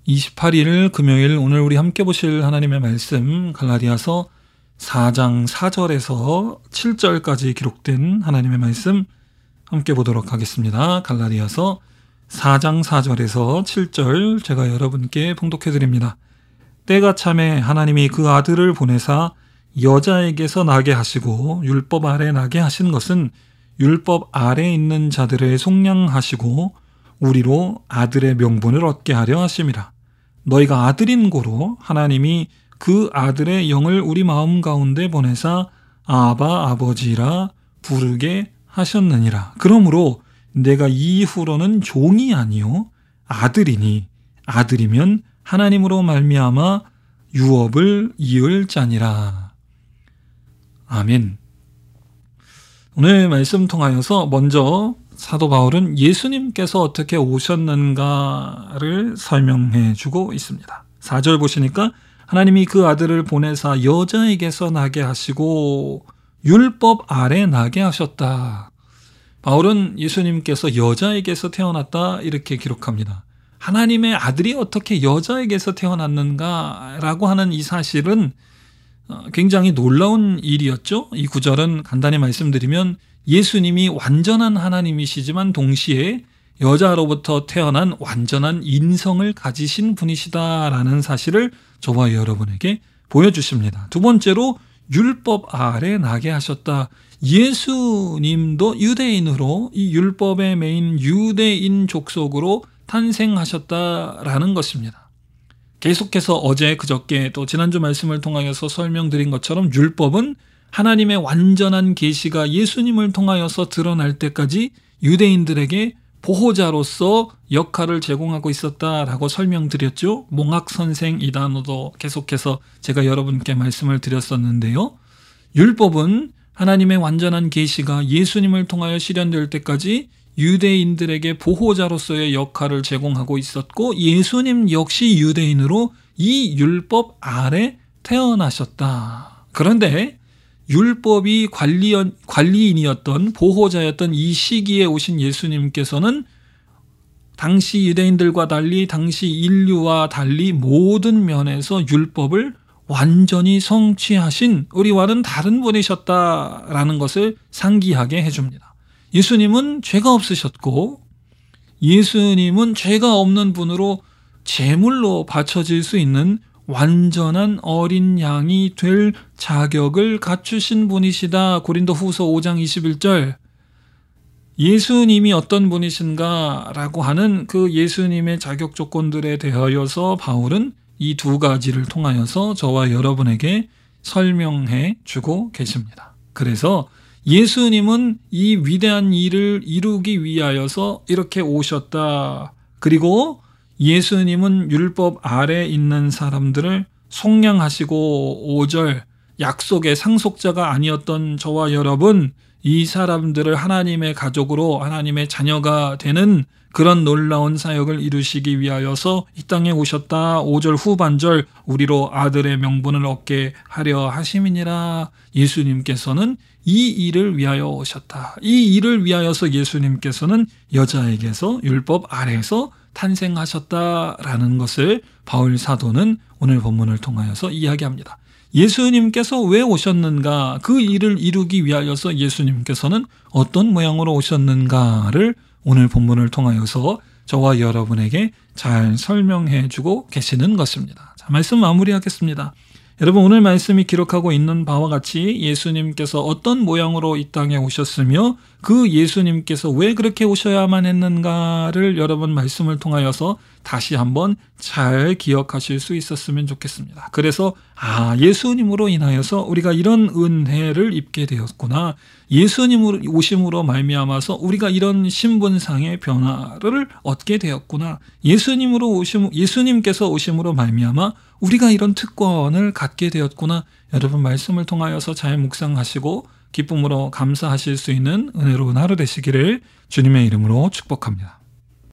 28일 금요일 오늘 우리 함께 보실 하나님의 말씀 갈라디아서 4장 4절에서 7절까지 기록된 하나님의 말씀 함께 보도록 하겠습니다. 갈라디아서 4장 4절에서 7절 제가 여러분께 봉독해 드립니다. 때가 참에 하나님이 그 아들을 보내사 여자에게서 나게 하시고 율법 아래 나게 하신 것은 율법 아래 있는 자들을 속량하시고 우리로 아들의 명분을 얻게 하려 하심이라. 너희가 아들인 고로 하나님이 그 아들의 영을 우리 마음 가운데 보내사 아바 아버지라 부르게 하셨느니라. 그러므로 내가 이후로는 종이 아니요 아들이니 아들이면 하나님으로 말미암아 유업을 이을 자니라. 아멘. 오늘 말씀 통하여서 먼저 사도 바울은 예수님께서 어떻게 오셨는가를 설명해 주고 있습니다. 4절 보시니까 하나님이 그 아들을 보내사 여자에게서 나게 하시고 율법 아래 나게 하셨다. 바울은 예수님께서 여자에게서 태어났다 이렇게 기록합니다. 하나님의 아들이 어떻게 여자에게서 태어났는가라고 하는 이 사실은 굉장히 놀라운 일이었죠. 이 구절은 간단히 말씀드리면 예수님이 완전한 하나님이시지만 동시에 여자로부터 태어난 완전한 인성을 가지신 분이시다라는 사실을 저와 여러분에게 보여주십니다. 두 번째로 율법 아래 나게 하셨다. 예수님도 유대인으로 이 율법의 메인 유대인 족속으로 탄생하셨다라는 것입니다. 계속해서 어제 그저께 또 지난주 말씀을 통하여서 설명드린 것처럼 율법은 하나님의 완전한 계시가 예수님을 통하여서 드러날 때까지 유대인들에게 보호자로서 역할을 제공하고 있었다라고 설명드렸죠. 몽학선생 이 단어도 계속해서 제가 여러분께 말씀을 드렸었는데요. 율법은 하나님의 완전한 계시가 예수님을 통하여 실현될 때까지 유대인들에게 보호자로서의 역할을 제공하고 있었고 예수님 역시 유대인으로 이 율법 아래 태어나셨다. 그런데 율법이 관리인이었던 보호자였던 이 시기에 오신 예수님께서는 당시 유대인들과 달리 당시 인류와 달리 모든 면에서 율법을 완전히 성취하신 우리와는 다른 분이셨다라는 것을 상기하게 해줍니다. 예수님은 죄가 없으셨고 예수님은 죄가 없는 분으로 제물로 바쳐질 수 있는 완전한 어린 양이 될 자격을 갖추신 분이시다. 고린도후서 5장 21절. 예수님이 어떤 분이신가 라고 하는 그 예수님의 자격 조건들에 대하여서 바울은 이 두 가지를 통하여서 저와 여러분에게 설명해 주고 계십니다. 그래서 예수님은 이 위대한 일을 이루기 위하여서 이렇게 오셨다. 그리고 예수님은 율법 아래 있는 사람들을 속량하시고 5절 약속의 상속자가 아니었던 저와 여러분 이 사람들을 하나님의 가족으로 하나님의 자녀가 되는 그런 놀라운 사역을 이루시기 위하여서 이 땅에 오셨다. 5절 후반절 우리로 아들의 명분을 얻게 하려 하심이니라. 예수님께서는 이 일을 위하여 오셨다. 이 일을 위하여서 예수님께서는 여자에게서 율법 아래에서 탄생하셨다라는 것을 바울 사도는 오늘 본문을 통하여서 이야기합니다. 예수님께서 왜 오셨는가? 그 일을 이루기 위하여서 예수님께서는 어떤 모양으로 오셨는가를 오늘 본문을 통하여서 저와 여러분에게 잘 설명해 주고 계시는 것입니다. 자, 말씀 마무리하겠습니다. 여러분 오늘 말씀이 기록하고 있는 바와 같이 예수님께서 어떤 모양으로 이 땅에 오셨으며 그 예수님께서 왜 그렇게 오셔야만 했는가를 여러분 말씀을 통하여서 다시 한번 잘 기억하실 수 있었으면 좋겠습니다. 그래서 예수님으로 인하여서 우리가 이런 은혜를 입게 되었구나. 예수님으로 오심으로 말미암아서 우리가 이런 신분상의 변화를 얻게 되었구나. 예수님께서 오심으로 말미암아 우리가 이런 특권을 갖게 되었구나. 여러분 말씀을 통하여서 잘 묵상하시고 기쁨으로 감사하실 수 있는 은혜로운 하루 되시기를 주님의 이름으로 축복합니다.